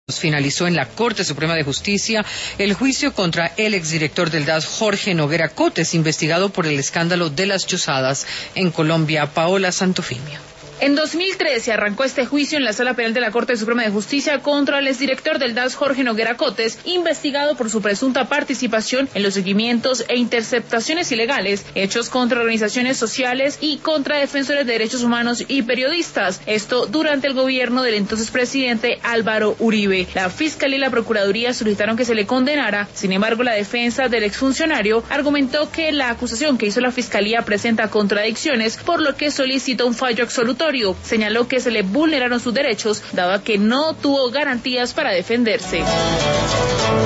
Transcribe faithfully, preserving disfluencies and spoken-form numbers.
Finalizó en la Corte Suprema de Justicia el juicio contra el exdirector del D A S, Jorge Noguera Cotes, investigado por el escándalo de las chuzadas en Colombia. Paola Santofimio. En dos mil trece arrancó este juicio en la Sala Penal de la Corte Suprema de Justicia contra el exdirector del D A S, Jorge Noguera Cotes, investigado por su presunta participación en los seguimientos e interceptaciones ilegales hechos contra organizaciones sociales y contra defensores de derechos humanos y periodistas. Esto durante el gobierno del entonces presidente Álvaro Uribe. La Fiscalía y la Procuraduría solicitaron que se le condenara. Sin embargo, la defensa del exfuncionario argumentó que la acusación que hizo la Fiscalía presenta contradicciones, por lo que solicitó un fallo absolutorio. Señaló que se le vulneraron sus derechos, dado que no tuvo garantías para defenderse.